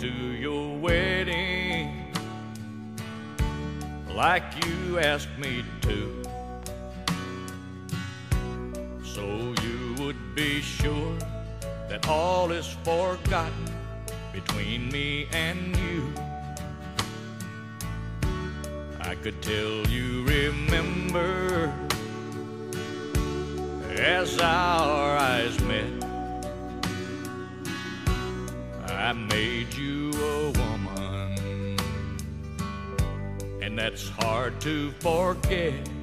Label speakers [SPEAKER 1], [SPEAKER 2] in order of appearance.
[SPEAKER 1] to your wedding like you asked me to, so you would be sure that all is forgotten between me and you. I could tell you remember as our eyes met. I made you a woman, and that's hard to forget.